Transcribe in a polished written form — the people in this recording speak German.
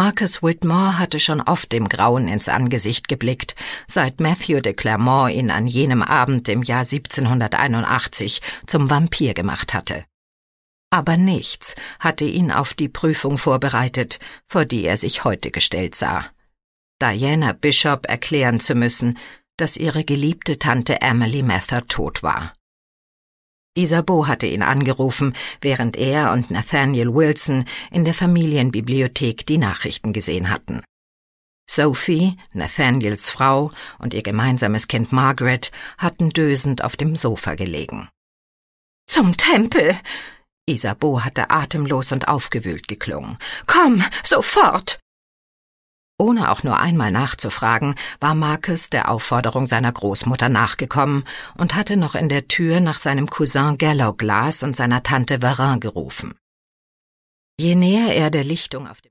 Marcus Whitmore hatte schon oft dem Grauen ins Angesicht geblickt, seit Matthew de Clermont ihn an jenem Abend im Jahr 1781 zum Vampir gemacht hatte. Aber nichts hatte ihn auf die Prüfung vorbereitet, vor die er sich heute gestellt sah: Diana Bishop erklären zu müssen, dass ihre geliebte Tante Emily Mather tot war. Isabeau hatte ihn angerufen, während er und Nathaniel Wilson in der Familienbibliothek die Nachrichten gesehen hatten. Sophie, Nathaniels Frau, und ihr gemeinsames Kind Margaret hatten dösend auf dem Sofa gelegen. »Zum Tempel!« Isabeau hatte atemlos und aufgewühlt geklungen. »Komm, sofort!« Ohne auch nur einmal nachzufragen, war Marcus der Aufforderung seiner Großmutter nachgekommen und hatte noch in der Tür nach seinem Cousin Gallowglass und seiner Tante Varin gerufen. Je näher er der Lichtung auf dem